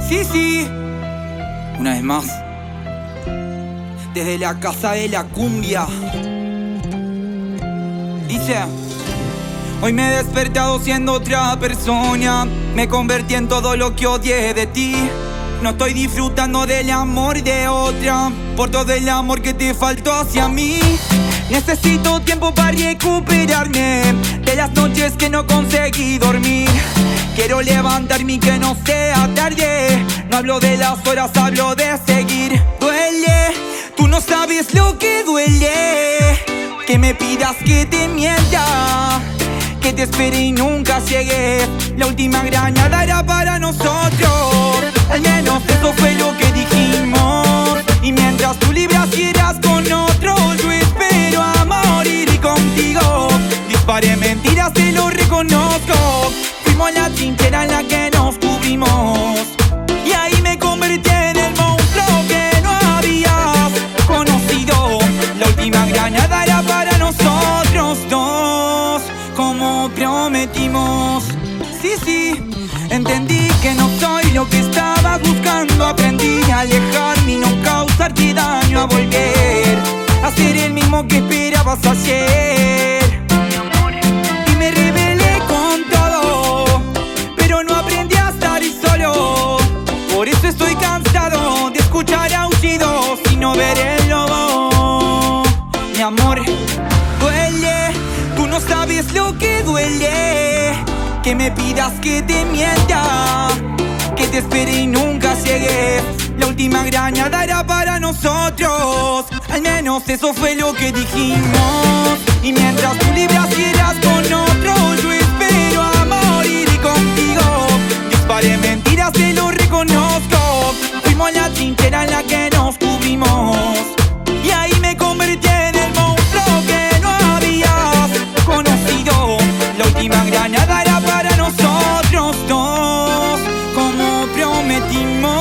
Sí, sí, una vez más, desde la casa de la cumbia. Dice: hoy me he despertado siendo otra persona. Me convertí en todo lo que odié de ti. No estoy disfrutando del amor de otra, por todo el amor que te faltó hacia mí. Necesito tiempo para recuperarme de las noches que no conseguí dormir. Quiero levantarme y que no sea tarde. No hablo de las horas, hablo de seguir. Duele, tú no sabes lo que duele, que me pidas que te mienta, que te espere y nunca llegue. La última grañada era para nosotros, al menos eso fue lo que dijimos. Y mientras tú libras quieras con otro, yo espero a morir y contigo. Disparé mentiras, te lo reconozco. Fuimos la trinchera en la que nos cubrimos, y ahí me convertí en el monstruo que no habías conocido. La última grañada era para nosotros dos, como prometimos. Sí, sí, entendí que no soy lo que estaba buscando. Aprendí a alejarme y no causarte daño, a volver a ser el mismo que esperabas ayer. Y me rebelé con todo, pero no aprendí a estar solo. Por eso estoy cansado de escuchar aullidos y no ver el lobo. Mi amor, duele, tú no sabes lo que duele, que me pidas que te mienta, que te espere y nunca llegue. La última grañada era para nosotros, al menos eso fue lo que dijimos. Y mientras tú libras quieras con otro, yo espero a morir y contigo. Disparé mentiras, te lo reconozco. Fuimos la trinchera en la que nos cubrimos, y ahí me convertí en el monstruo que no habías conocido. La última grañada era para nosotros dos, como prometimos.